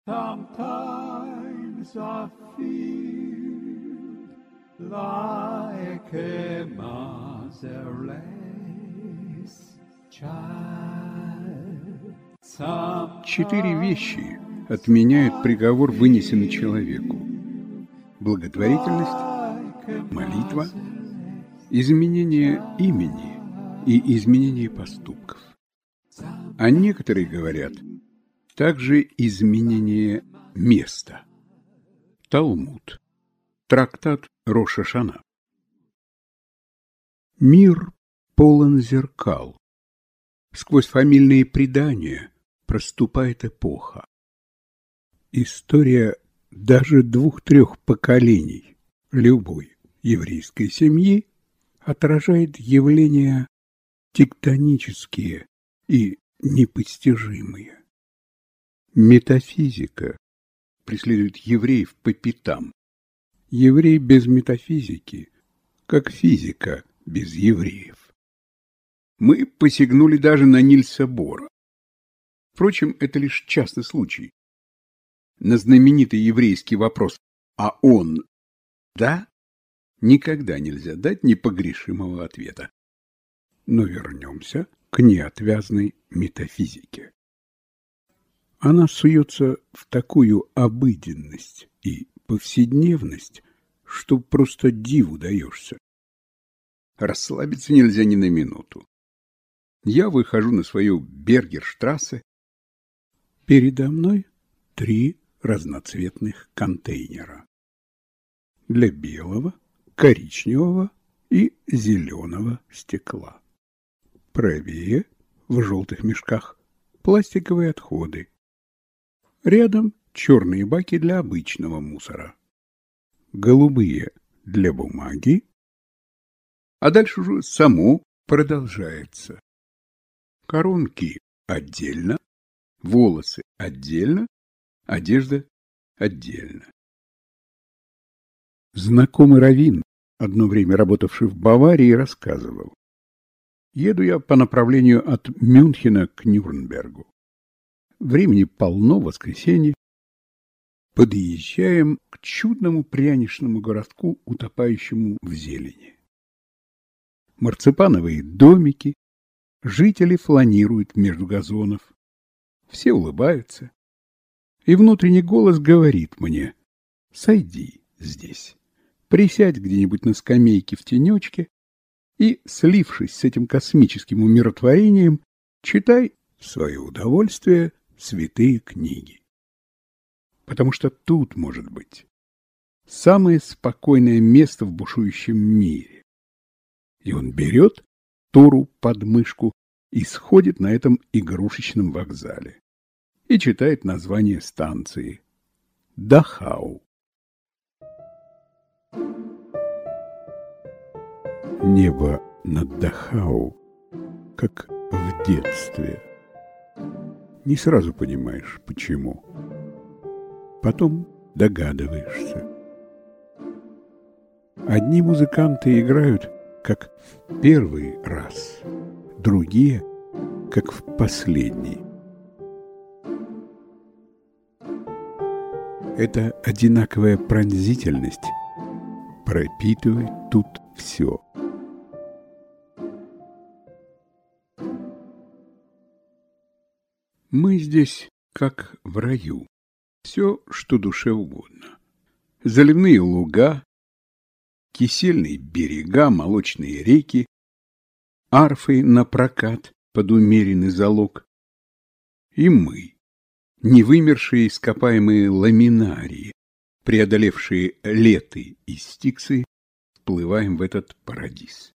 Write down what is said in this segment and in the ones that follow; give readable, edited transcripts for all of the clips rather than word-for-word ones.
Sometimes I feel like a motherless child. 4 вещи отменяют приговор, вынесенный человеку: благотворительность, молитва, изменение имени и изменение поступков. А некоторые говорят также изменение места. Талмуд. Трактат Рош ха-Шана. Мир полон зеркал. Сквозь фамильные предания проступает эпоха. История даже 2-3 поколений любой еврейской семьи отражает явления тектонические и непостижимые. Метафизика преследует евреев по пятам. Еврей без метафизики, как физика без евреев. Мы посягнули даже на Нильса Бора. Впрочем, это лишь частный случай. На знаменитый еврейский вопрос «А он да?» никогда нельзя дать непогрешимого ответа. Но вернемся к неотвязной метафизике. Она суется в такую обыденность и повседневность, что просто диву даешься. Расслабиться нельзя ни на минуту. Я выхожу на свою Бергерштрассе. Передо мной 3 разноцветных контейнера. Для белого, коричневого и зеленого стекла. Правее, в желтых мешках, пластиковые отходы. Рядом черные баки для обычного мусора. Голубые для бумаги. А дальше уже само продолжается. Коронки отдельно, волосы отдельно, одежда отдельно. Знакомый раввин, одно время работавший в Баварии, рассказывал: еду я по направлению от Мюнхена к Нюрнбергу. Времени полно, воскресенье. Подъезжаем к чудному пряничному городку, утопающему в зелени. Марципановые домики, жители фланируют между газонов. Все улыбаются. И внутренний голос говорит мне: сойди здесь, присядь где-нибудь на скамейке в тенечке и, слившись с этим космическим умиротворением, читай в свое удовольствие святые книги. Потому что тут может быть самое спокойное место в бушующем мире. И он берет Тору под мышку и сходит на этом игрушечном вокзале и читает название станции Дахау. Небо над Дахау, как в детстве. Не сразу понимаешь, почему. Потом догадываешься. Одни музыканты играют, как в первый раз, другие, как в последний. Эта одинаковая пронзительность пропитывает тут все. Мы здесь как в раю. Все, что душе угодно. Заливные луга, кисельные берега, молочные реки, арфы на прокат под умеренный залог. И мы, невымершие ископаемые ламинарии, преодолевшие леты и стиксы, вплываем в этот парадиз.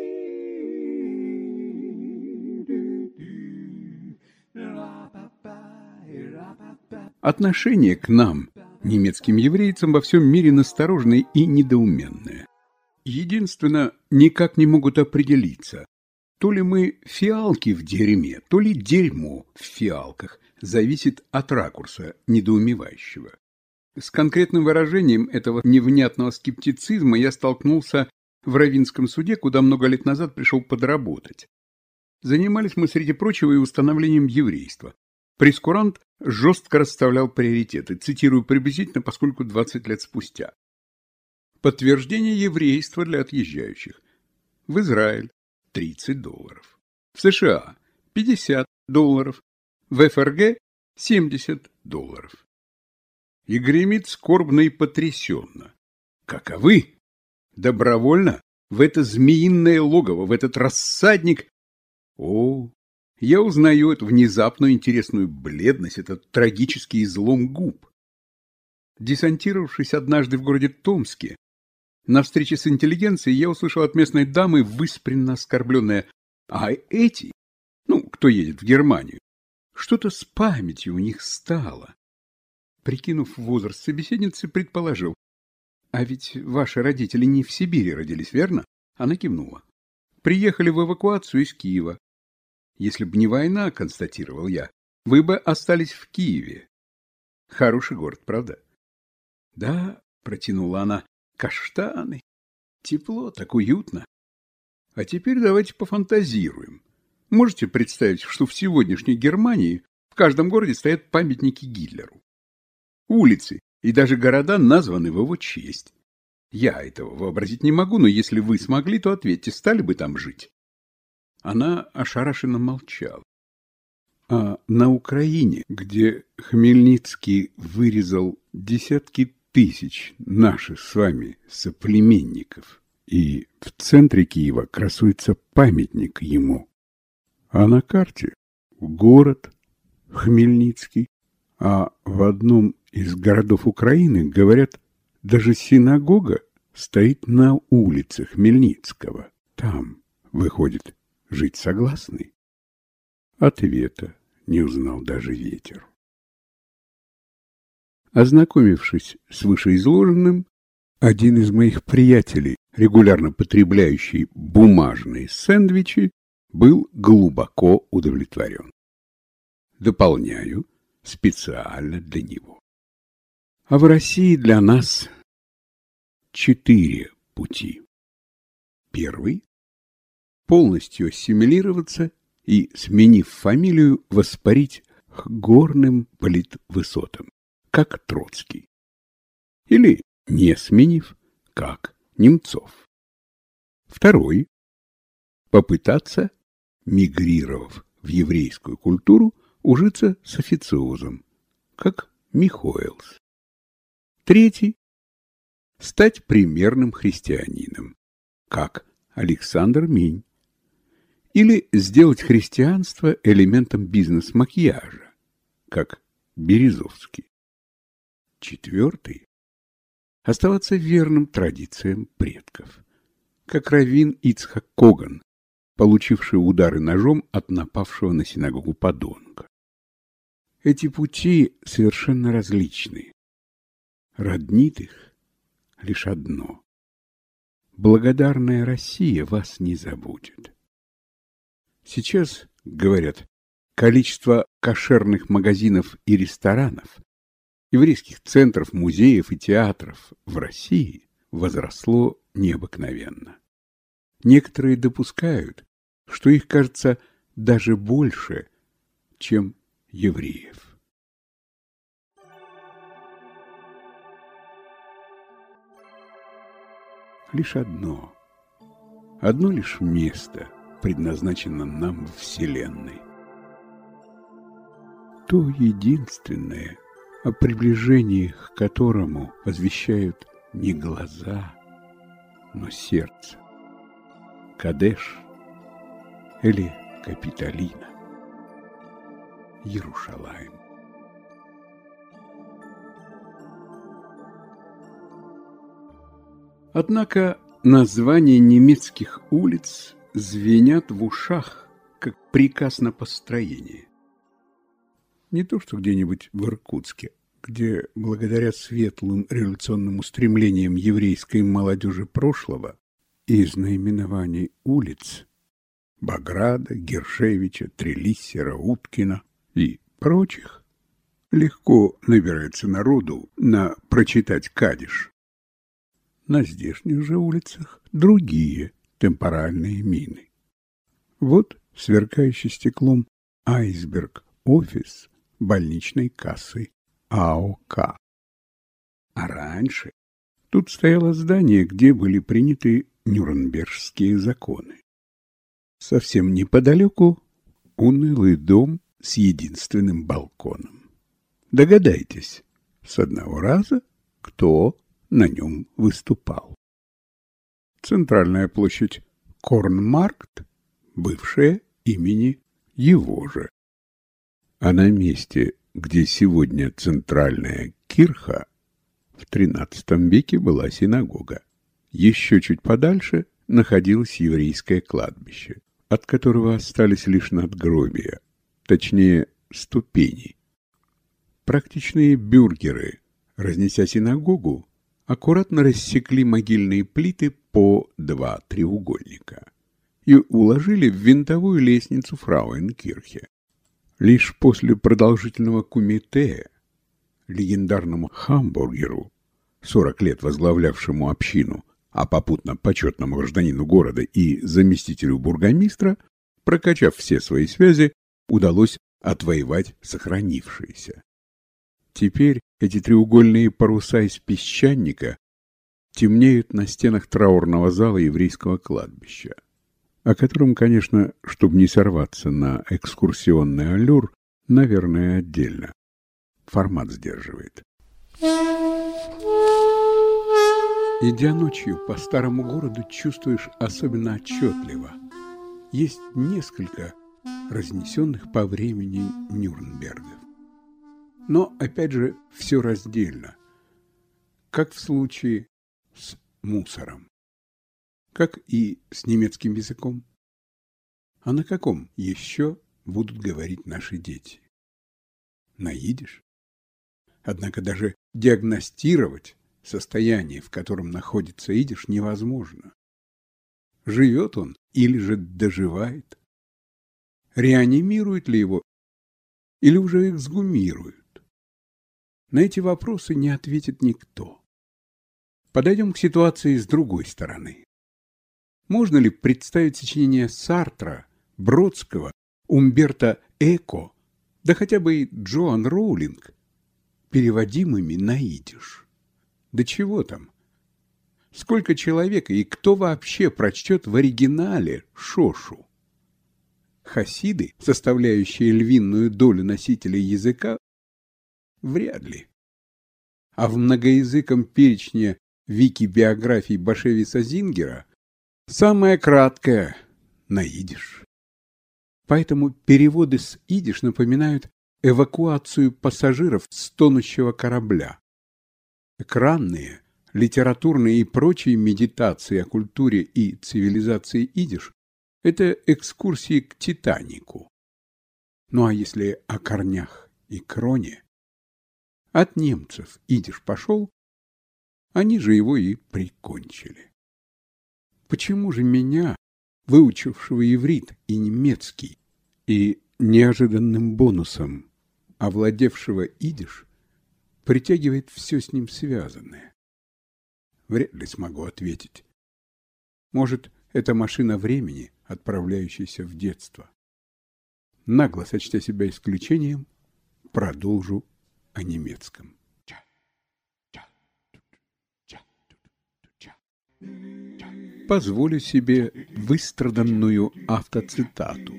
Отношение к нам, немецким еврейцам, во всем мире настороженное и недоуменное. Единственно, никак не могут определиться, то ли мы фиалки в дерьме, то ли дерьмо в фиалках, зависит от ракурса недоумевающего. С конкретным выражением этого невнятного скептицизма я столкнулся в Раввинском суде, куда много лет назад пришел подработать. Занимались мы, среди прочего, и установлением еврейства. Прейскурант жестко расставлял приоритеты, цитирую приблизительно, поскольку 20 лет спустя. Подтверждение еврейства для отъезжающих. В Израиль $30. В США $50. В ФРГ $70. И гремит скорбно и потрясенно. Каковы? Добровольно в это змеиное логово, в этот рассадник. О, я узнаю эту внезапную интересную бледность, этот трагический излом губ. Десантировавшись однажды в городе Томске, на встрече с интеллигенцией я услышал от местной дамы выспренно оскорбленное: а эти, кто едет в Германию, что-то с памятью у них стало. Прикинув возраст собеседницы, предположил: а ведь ваши родители не в Сибири родились, верно? Она кивнула. Приехали в эвакуацию из Киева. Если бы не война, констатировал я, вы бы остались в Киеве. Хороший город, правда? Да, протянула она, каштаны. Тепло, так уютно. А теперь давайте пофантазируем. Можете представить, что в сегодняшней Германии в каждом городе стоят памятники Гитлеру? Улицы и даже города названы в его честь. Я этого вообразить не могу, но если вы смогли, то ответьте, стали бы там жить? Она ошарашенно молчала. А на Украине, где Хмельницкий вырезал десятки тысяч наших с вами соплеменников, и в центре Киева красуется памятник ему, а на карте город Хмельницкий, а в одном из городов Украины, говорят, даже синагога стоит на улице Хмельницкого. Там, выходит, жить согласны? Ответа не узнал даже ветер. Ознакомившись с вышеизложенным, один из моих приятелей, регулярно потребляющий бумажные сэндвичи, был глубоко удовлетворен. Дополняю специально для него. А в России для нас 4 пути. Первый – полностью ассимилироваться и, сменив фамилию, воспарить к горным политвысотам, как Троцкий. Или, не сменив, как Немцов. Второй – попытаться, мигрировав в еврейскую культуру, ужиться с официозом, как Михоэлс. Третий – стать примерным христианином, как Александр Минь. Или сделать христианство элементом бизнес-макияжа, как Березовский. Четвертый – оставаться верным традициям предков, как раввин Ицхак Коган, получивший удары ножом от напавшего на синагогу подонка. Эти пути совершенно различны. Роднит их лишь одно. Благодарная Россия вас не забудет. Сейчас, говорят, количество кошерных магазинов и ресторанов, еврейских центров, музеев и театров в России возросло необыкновенно. Некоторые допускают, что их, кажется, даже больше, чем евреев. Лишь одно лишь место предназначено нам в Вселенной. То единственное, о приближении к которому возвещают не глаза, но сердце. Кадеш или Капитолина. Иерушалаим. Однако названия немецких улиц звенят в ушах, как приказ на построение. Не то что где-нибудь в Иркутске, где, благодаря светлым революционным устремлениям еврейской молодежи прошлого, из наименований улиц Баграта, Гершевича, Трелиссера, Уткина и прочих легко набирается народу на прочитать кадиш. На здешних же улицах другие темпоральные мины. Вот сверкающий стеклом айсберг-офис больничной кассы АОК. А раньше тут стояло здание, где были приняты Нюрнбергские законы. Совсем неподалеку унылый дом с единственным балконом. Догадайтесь, с одного раза кто на нем выступал. Центральная площадь Корнмаркт, бывшая имени его же. А на месте, где сегодня центральная кирха, в XIII веке была синагога. Еще чуть подальше находилось еврейское кладбище, от которого остались лишь надгробия, точнее ступени. Практичные бюргеры, разнеся синагогу, аккуратно рассекли могильные плиты по 2 треугольника и уложили в винтовую лестницу Фрауенкирхе. Лишь после продолжительного кумите легендарному Хамбургеру, 40 лет возглавлявшему общину, а попутно почетному гражданину города и заместителю бургомистра, прокачав все свои связи, удалось отвоевать сохранившиеся. Теперь эти треугольные паруса из песчаника темнеют на стенах траурного зала еврейского кладбища, о котором, конечно, чтобы не сорваться на экскурсионный аллюр, наверное, отдельно. Формат сдерживает. Идя ночью по старому городу, чувствуешь особенно отчетливо. Есть несколько разнесенных по времени Нюрнбергов. Но, опять же, все раздельно. Как в случае с мусором. Как и с немецким языком. А на каком еще будут говорить наши дети? На идиш? Однако даже диагностировать состояние, в котором находится идиш, невозможно. Живет он или же доживает? Реанимируют ли его или уже эксгумируют? На эти вопросы не ответит никто. Подойдем к ситуации с другой стороны. Можно ли представить сочинения Сартра, Бродского, Умберто Эко, да хотя бы и Джоан Роулинг, переводимыми на идиш? Да чего там? Сколько человек и кто вообще прочтет в оригинале Шошу? Хасиды, составляющие львиную долю носителей языка, вряд ли. А в многоязыком перечне вики-биографий Башевиса Зингера самая краткая на идиш. Поэтому переводы с идиш напоминают эвакуацию пассажиров с тонущего корабля. Экранные, литературные и прочие медитации о культуре и цивилизации идиш – это экскурсии к Титанику. Ну а если о корнях и кроне? От немцев идиш пошел, они же его и прикончили. Почему же меня, выучившего иврит и немецкий, и неожиданным бонусом овладевшего идиш, притягивает все с ним связанное? Вряд ли смогу ответить. Может, это машина времени, отправляющаяся в детство. Нагло сочтя себя исключением, продолжу о немецком. Позволю себе выстраданную автоцитату.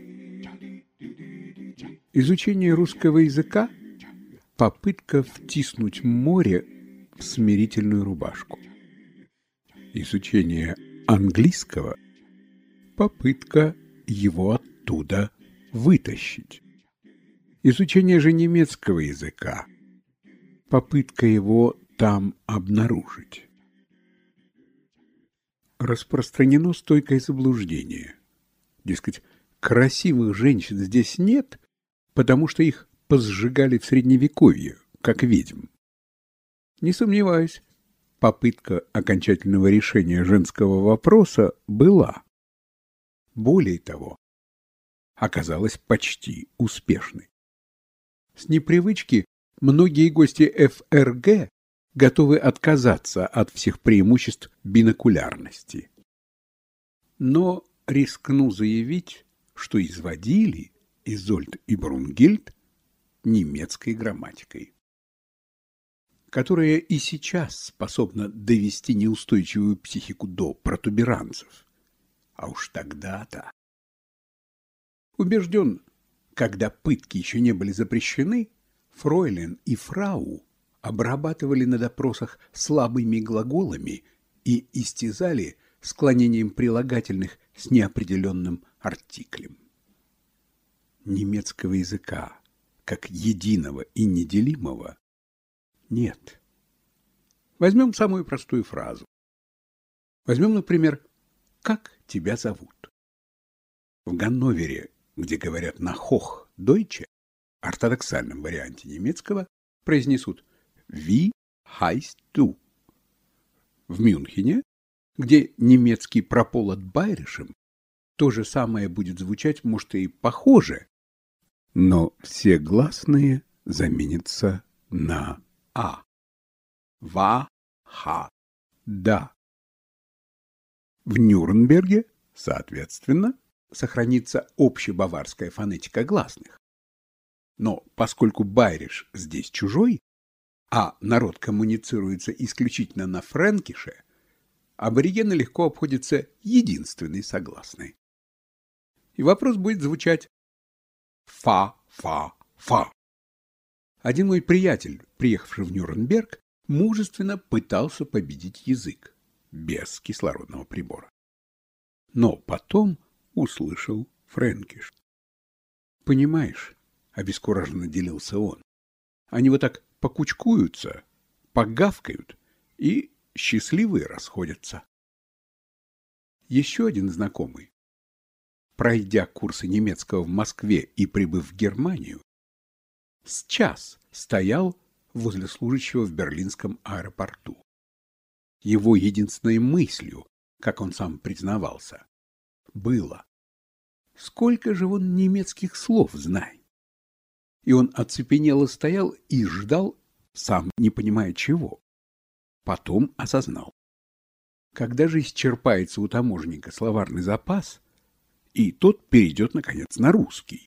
Изучение русского языка – попытка втиснуть море в смирительную рубашку. Изучение английского – попытка его оттуда вытащить. Изучение же немецкого языка – попытка его там обнаружить. Распространено стойкое заблуждение. Дескать, красивых женщин здесь нет, потому что их посжигали в Средневековье, как ведьм. Не сомневаюсь, попытка окончательного решения женского вопроса была. Более того, оказалась почти успешной. С непривычки многие гости ФРГ готовы отказаться от всех преимуществ бинокулярности. Но рискну заявить, что изводили Изольд и Брунгильд немецкой грамматикой, которая и сейчас способна довести неустойчивую психику до протуберанцев. А уж тогда-то. Убежден, когда пытки еще не были запрещены, фройлен и фрау обрабатывали на допросах слабыми глаголами и истязали склонением прилагательных с неопределенным артиклем. Немецкого языка, как единого и неделимого, нет. Возьмем самую простую фразу. Возьмем, например, «Как тебя зовут?». В Ганновере, где говорят на Hochdeutsch, ортодоксальном варианте немецкого, произнесут «Wie heißt du?». В Мюнхене, где немецкий прополот байришем, то же самое будет звучать, может, и похоже, но все гласные заменятся на «а». «Ва», «ха», «да». В Нюрнберге, соответственно, сохранится общебаварская фонетика гласных. Но поскольку байриш здесь чужой, а народ коммуницируется исключительно на фрэнкише, аборигены легко обходятся единственной согласной. И вопрос будет звучать «фа, фа, фа». Один мой приятель, приехавший в Нюрнберг, мужественно пытался победить язык без кислородного прибора. Но потом услышал фрэнкиш. «Понимаешь», — обескураженно делился он, «они вот так покучкуются, погавкают и счастливые расходятся». Еще один знакомый, пройдя курсы немецкого в Москве и прибыв в Германию, с час стоял возле служащего в берлинском аэропорту. Его единственной мыслью, как он сам признавался, было: сколько же он немецких слов знает? И он оцепенело стоял и ждал, сам не понимая чего. Потом осознал: когда же исчерпается у таможенника словарный запас, и тот перейдет, наконец, на русский.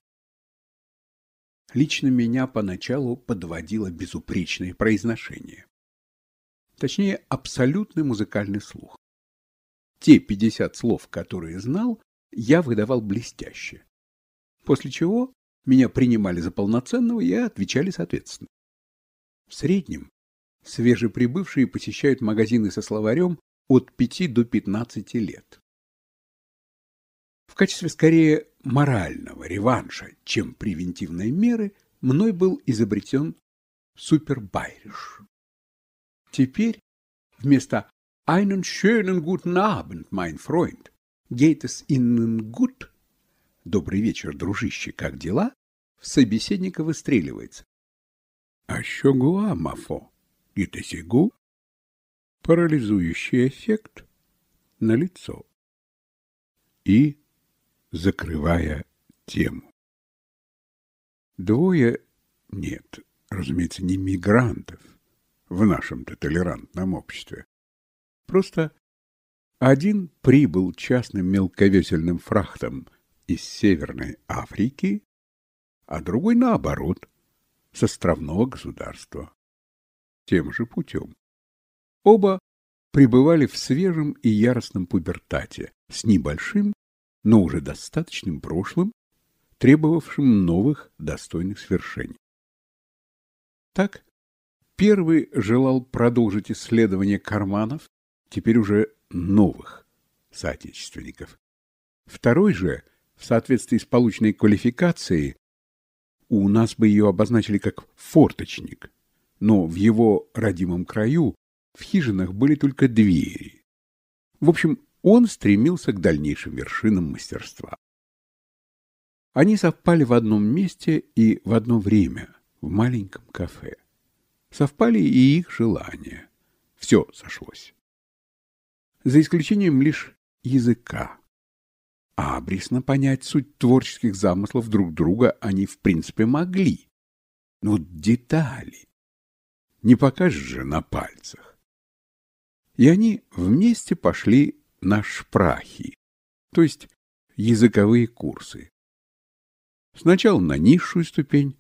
Лично меня поначалу подводило безупречное произношение. Точнее, абсолютный музыкальный слух. Те 50 слов, которые знал, я выдавал блестяще. После чего меня принимали за полноценного и отвечали соответственно. В среднем свежеприбывшие посещают магазины со словарем от 5 до 15 лет. В качестве скорее морального реванша, чем превентивной меры, мной был изобретен супербайриш. Теперь вместо «Einen schönen guten Abend, mein Freund, geht es Ihnen gut?» «Добрый вечер, дружище, как дела?» в собеседника выстреливается «А що гуа, мафо? Geht es ihr gut?» Парализующий эффект налицо. И закрывая тему. Двое, нет, разумеется, не мигрантов в нашем-то толерантном обществе. Просто один прибыл частным мелковесельным фрахтом из Северной Африки, а другой, наоборот, с островного государства. Тем же путем. Оба пребывали в свежем и яростном пубертате, с небольшим, но уже достаточным прошлым, требовавшим новых достойных свершений. Так, первый желал продолжить исследование карманов, теперь уже новых соотечественников. Второй же, в соответствии с полученной квалификацией, у нас бы ее обозначили как форточник, но в его родимом краю в хижинах были только двери. В общем, он стремился к дальнейшим вершинам мастерства. Они совпали в одном месте и в одно время, в маленьком кафе. Совпали и их желания. Все сошлось. За исключением лишь языка. А обрисно понять суть творческих замыслов друг друга они в принципе могли. Но детали не покажешь же на пальцах. И они вместе пошли на шпрахи, то есть языковые курсы. Сначала на низшую ступень,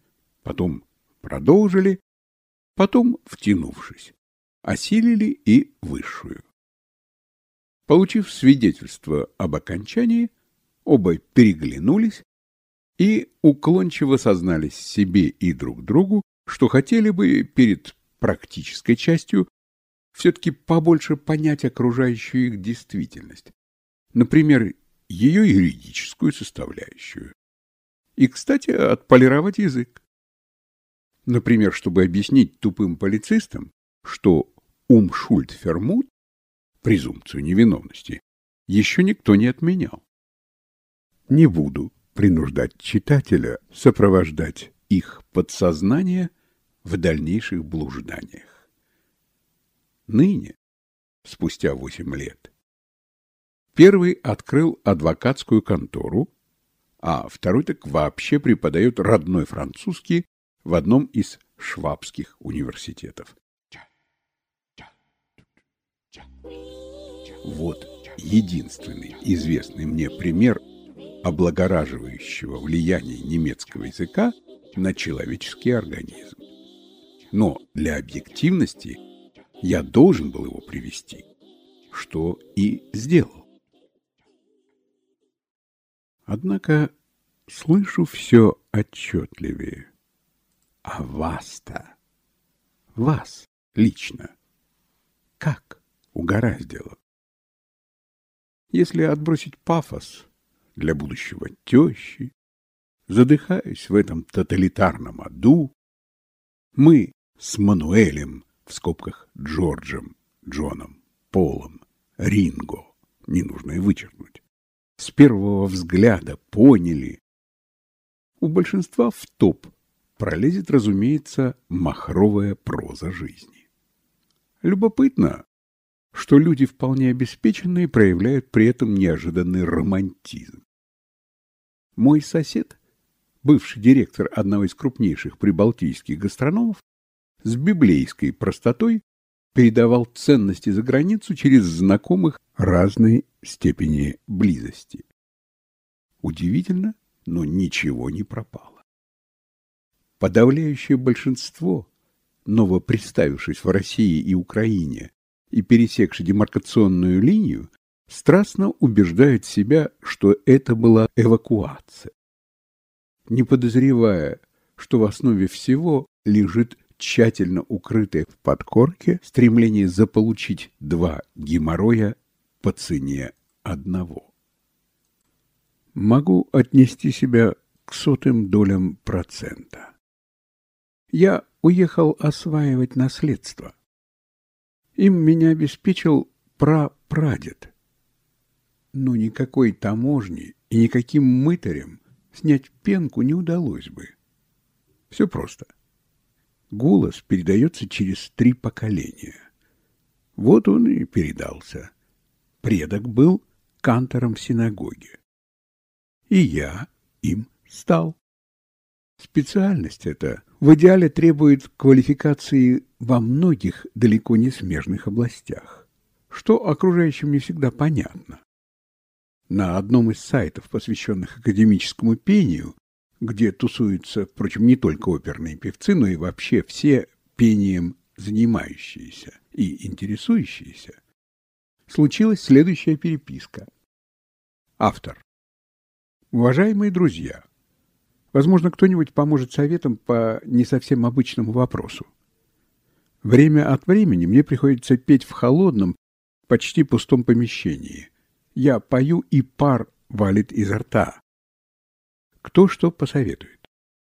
потом продолжили, потом, втянувшись, осилили и высшую. Получив свидетельство об окончании, оба переглянулись и уклончиво сознались себе и друг другу, что хотели бы перед практической частью все-таки побольше понять окружающую их действительность, например, ее юридическую составляющую. И, кстати, отполировать язык. Например, чтобы объяснить тупым полицистам, что Умшульд фермут, презумпцию невиновности, еще никто не отменял. Не буду принуждать читателя сопровождать их подсознание в дальнейших блужданиях. Ныне, спустя 8 лет, первый открыл адвокатскую контору, а второй так вообще преподает родной французский в одном из швабских университетов. Вот единственный известный мне пример облагораживающего влияния немецкого языка на человеческий организм. Но для объективности я должен был его привести, что и сделал. Однако слышу все отчетливее. А вас-то, вас лично, как угораздило? Если отбросить пафос для будущего тещи, задыхаясь в этом тоталитарном аду, мы с Мануэлем, в скобках Джорджем, Джоном, Полом, Ринго, ненужно и вычеркнуть, с первого взгляда поняли. У большинства в топ пролезет, разумеется, махровая проза жизни. Любопытно, что люди вполне обеспеченные проявляют при этом неожиданный романтизм. Мой сосед, бывший директор одного из крупнейших прибалтийских гастрономов, с библейской простотой передавал ценности за границу через знакомых разной степени близости. Удивительно, но ничего не пропало. Подавляющее большинство, новопредставившись в России и Украине и пересекши демаркационную линию, страстно убеждают себя, что это была эвакуация, не подозревая, что в основе всего лежит тщательно укрытое в подкорке стремление заполучить 2 геморроя по цене 1. Могу отнести себя к 0,01%. Я уехал осваивать наследство. Им меня обеспечил прапрадед. Но никакой таможни и никаким мытарям снять пенку не удалось бы. Все просто. Голос передается через 3 поколения. Вот он и передался. Предок был кантором в синагоге. И я им стал. Специальность эта в идеале требует квалификации во многих далеко не смежных областях, что окружающим не всегда понятно. На одном из сайтов, посвященных академическому пению, где тусуются, впрочем, не только оперные певцы, но и вообще все пением занимающиеся и интересующиеся, случилась следующая переписка. Автор. Уважаемые друзья, возможно, кто-нибудь поможет советом по не совсем обычному вопросу. Время от времени мне приходится петь в холодном, почти пустом помещении. Я пою, и пар валит изо рта. Кто что посоветует?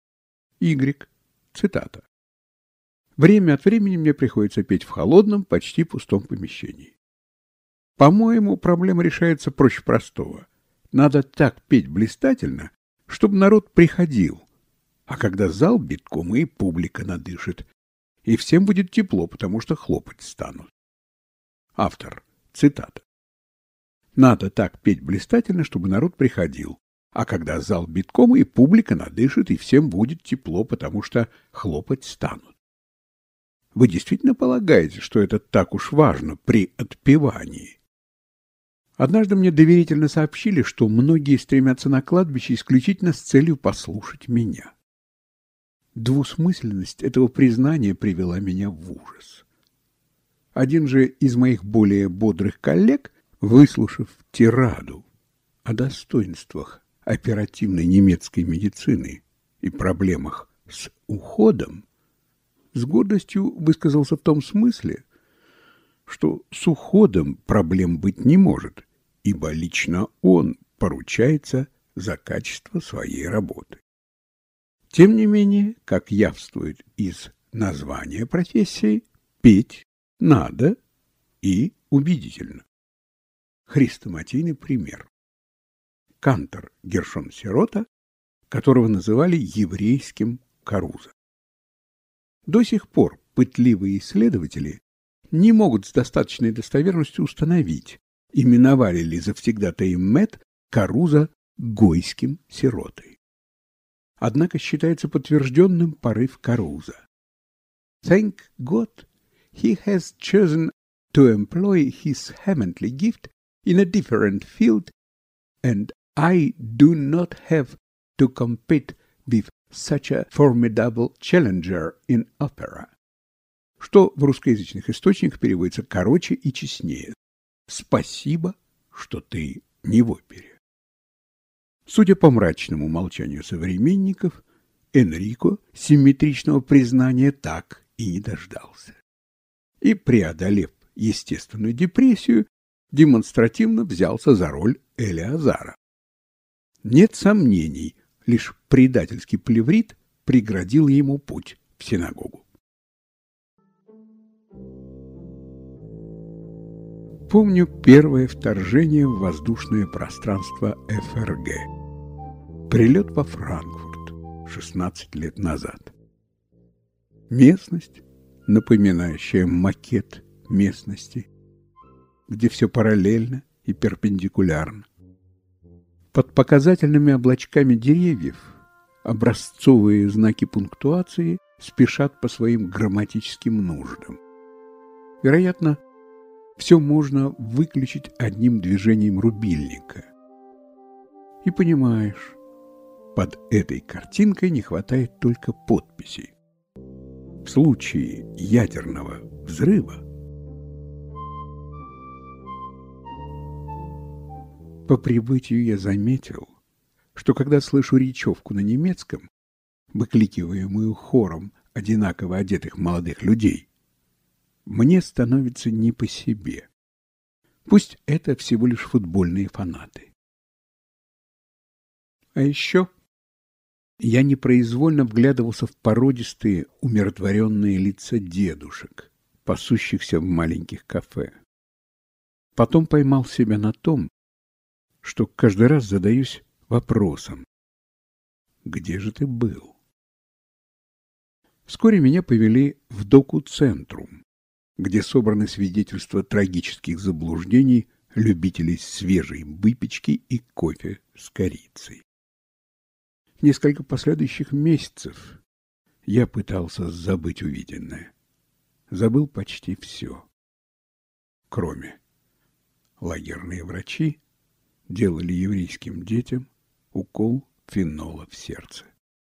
Y. Цитата. Время от времени мне приходится петь в холодном, почти пустом помещении. По-моему, проблема решается проще простого. Надо так петь блистательно, чтобы народ приходил, а когда зал битком, и публика надышит, и всем будет тепло, потому что хлопать станут. Автор. Цитата. Надо так петь блистательно, чтобы народ приходил, а когда зал битком, и публика надышит, и всем будет тепло, потому что хлопать станут. Вы действительно полагаете, что это так уж важно при отпевании? Однажды мне доверительно сообщили, что многие стремятся на кладбище исключительно с целью послушать меня. Двусмысленность этого признания привела меня в ужас. Один же из моих более бодрых коллег, выслушав тираду о достоинствах оперативной немецкой медицины и проблемах с уходом, с гордостью высказался в том смысле, что с уходом проблем быть не может, ибо лично он поручается за качество своей работы. Тем не менее, как явствует из названия профессии, петь надо и убедительно. Хрестоматийный пример. Кантор Гершон Сирота, которого называли еврейским Карузо. До сих пор пытливые исследователи не могут с достаточной достоверностью установить, именовали ли завсегдатаи МЭД Карузо гойским сиротой. Однако считается подтвержденным порыв Карузо. Thank God, he has chosen to employ his heavenly gift in a different field, and I do not have to compete with such a formidable challenger in opera. Что в русскоязычных источниках переводится короче и честнее. Спасибо, что ты не в опере. Судя по мрачному молчанию современников, Энрико симметричного признания так и не дождался. И, преодолев естественную депрессию, демонстративно взялся за роль Элеазара. Нет сомнений, лишь предательский плеврит преградил ему путь в синагогу. Помню первое вторжение в воздушное пространство ФРГ. Прилет во Франкфурт 16 лет назад. Местность, напоминающая макет местности, где все параллельно и перпендикулярно. Под показательными облачками деревьев образцовые знаки пунктуации спешат по своим грамматическим нуждам. Вероятно, все можно выключить одним движением рубильника. И понимаешь, под этой картинкой не хватает только подписи. В случае ядерного взрыва по прибытию я заметил, что когда слышу речевку на немецком, выкликиваемую хором одинаково одетых молодых людей, мне становится не по себе. Пусть это всего лишь футбольные фанаты. А еще я непроизвольно вглядывался в породистые, умиротворенные лица дедушек, пасущихся в маленьких кафе. Потом поймал себя на том, что каждый раз задаюсь вопросом: где же ты был? Вскоре меня повели в доку-центрум, где собраны свидетельства трагических заблуждений любителей свежей выпечки и кофе с корицей. Несколько последующих месяцев я пытался забыть увиденное. Забыл почти все. Кроме лагерные врачи делали еврейским детям укол фенола в сердце.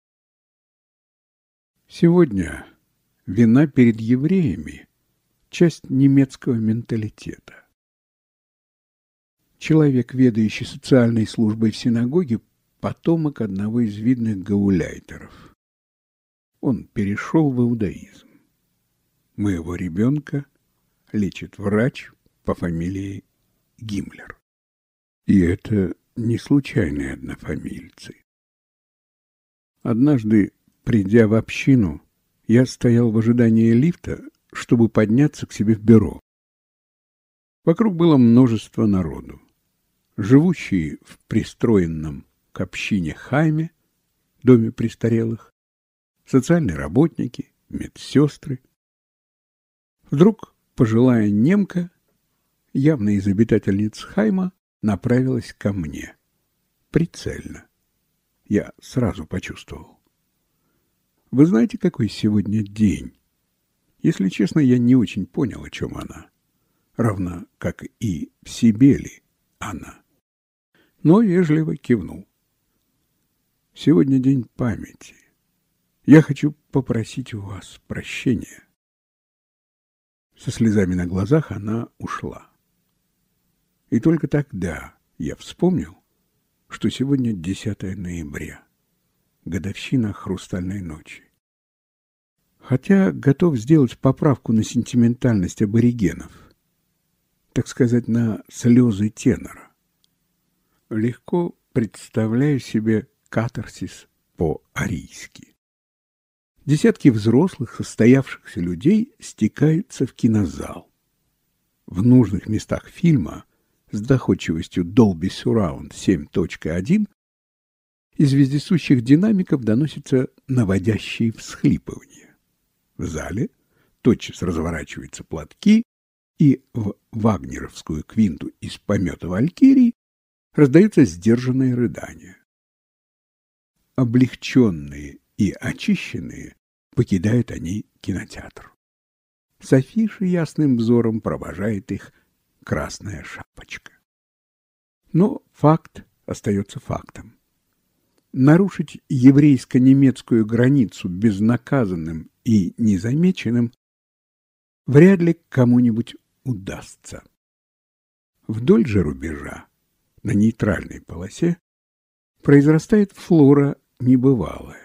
Сегодня вина перед евреями – часть немецкого менталитета. Человек, ведающий социальной службой в синагоге, потомок одного из видных гауляйтеров. Он перешел в иудаизм. Моего ребенка лечит врач по фамилии Гиммлер. И это не случайные однофамильцы. Однажды, придя в общину, я стоял в ожидании лифта, чтобы подняться к себе в бюро. Вокруг было множество народу. Живущие в пристроенном к общине хайме, доме престарелых, социальные работники, медсестры. Вдруг пожилая немка, явно из обитательниц хайма, направилась ко мне. Прицельно. Я сразу почувствовал. Вы знаете, какой сегодня день? Если честно, я не очень понял, о чем она. Равно как и в себе ли она. Но вежливо кивнул. Сегодня день памяти. Я хочу попросить у вас прощения. Со слезами на глазах она ушла. И только тогда я вспомнил, что сегодня 10 ноября, годовщина «Хрустальной ночи». Хотя готов сделать поправку на сентиментальность аборигенов, так сказать, на слезы тенора. Легко представляю себе катарсис по-арийски. Десятки взрослых, состоявшихся людей стекаются в кинозал. В нужных местах фильма с доходчивостью Dolby Surround 7.1 из вездесущих динамиков доносятся наводящие всхлипывания. В зале тотчас разворачиваются платки, и в вагнеровскую квинту из «Помета Валькирии» раздаются сдержанные рыдания. Облегченные и очищенные покидают они кинотеатр. С афиши ясным взором провожает их красная шапочка. Но факт остается фактом. Нарушить еврейско-немецкую границу безнаказанным и незамеченным вряд ли кому-нибудь удастся. Вдоль же рубежа, на нейтральной полосе, произрастает флора небывалая.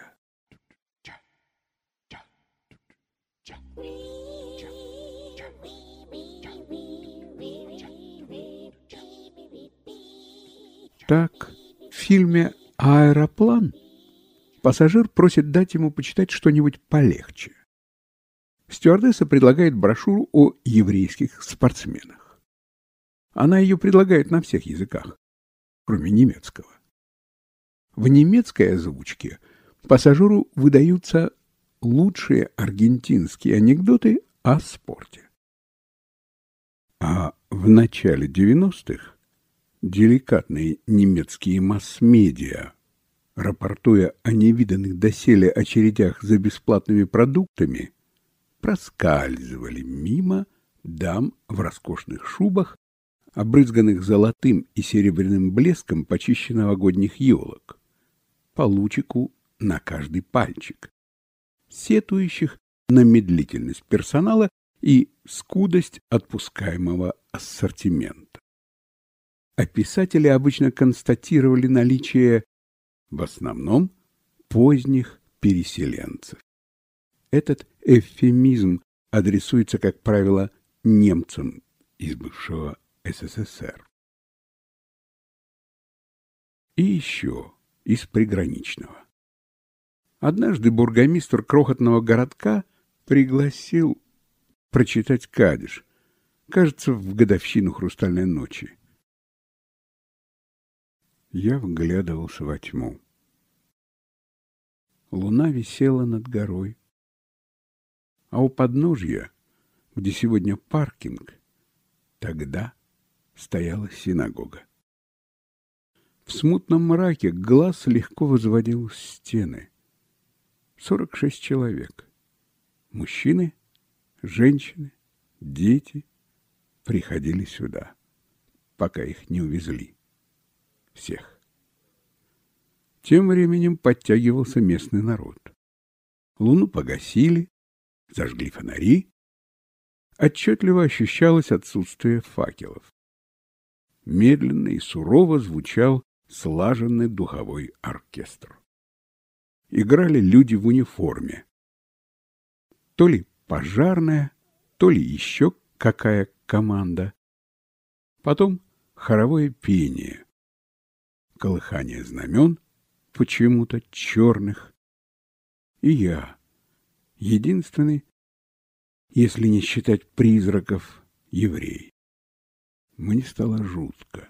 Так, в фильме «Аэроплан» пассажир просит дать ему почитать что-нибудь полегче. Стюардесса предлагает брошюру о еврейских спортсменах. Она ее предлагает на всех языках, кроме немецкого. В немецкой озвучке пассажиру выдаются лучшие аргентинские анекдоты о спорте. А в начале 90-х деликатные немецкие масс-медиа, рапортуя о невиданных доселе очередях за бесплатными продуктами, проскальзывали мимо дам в роскошных шубах, обрызганных золотым и серебряным блеском почище новогодних елок, по лучику на каждый пальчик, сетующих на медлительность персонала и скудость отпускаемого ассортимента. А писатели обычно констатировали наличие, в основном, поздних переселенцев. Этот эвфемизм адресуется, как правило, немцам из бывшего СССР. И еще из приграничного. Однажды бургомистр крохотного городка пригласил прочитать кадиш, кажется, в годовщину «Хрустальной ночи». Я вглядывался во тьму. Луна висела над горой, а у подножья, где сегодня паркинг, тогда стояла синагога. В смутном мраке глаз легко возводил стены. 46 человек. Мужчины, женщины, дети приходили сюда, пока их не увезли. Всех. Тем временем подтягивался местный народ. Луну погасили, зажгли фонари. Отчетливо ощущалось отсутствие факелов. Медленно и сурово звучал слаженный духовой оркестр. Играли люди в униформе. То ли пожарная, то ли еще какая команда. Потом хоровое пение. Колыхание знамен, почему-то черных. И я, единственный, если не считать призраков, еврей. Мне стало жутко.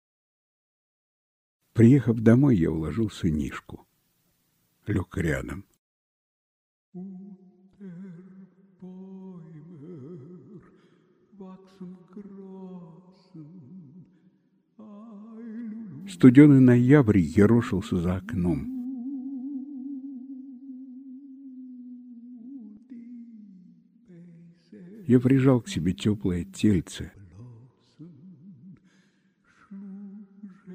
Приехав домой, я уложил сынишку. Лег рядом. Студеный ноябрь ерошился за окном. Я прижал к себе теплое тельце.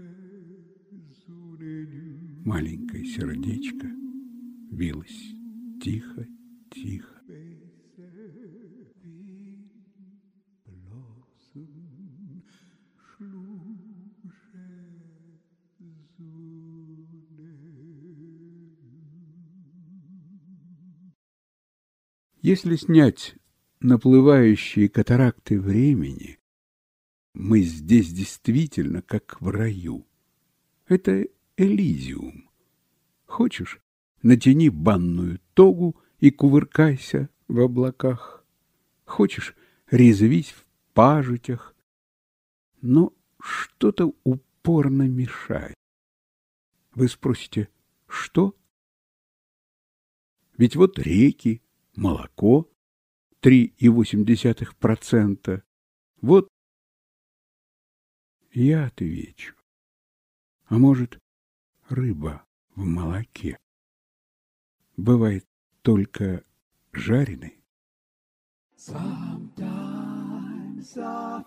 Маленькое сердечко билось тихо, тихо. Если снять наплывающие катаракты времени, мы здесь действительно как в раю. Это Элизиум. Хочешь, натяни банную тогу и кувыркайся в облаках. Хочешь, резвись в пажитях. Но что-то упорно мешает. Вы спросите, что? Ведь вот реки, молоко 3,8%. Вот я отвечу. А может, рыба в молоке бывает только жареной? Sometimes I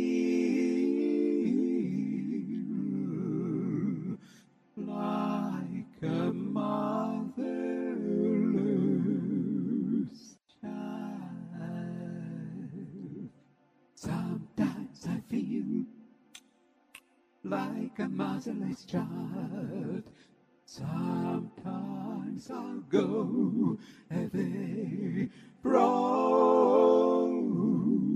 feel like a motherless child. Sometimes I feel like a motherless child. Sometimes I'll go a very broad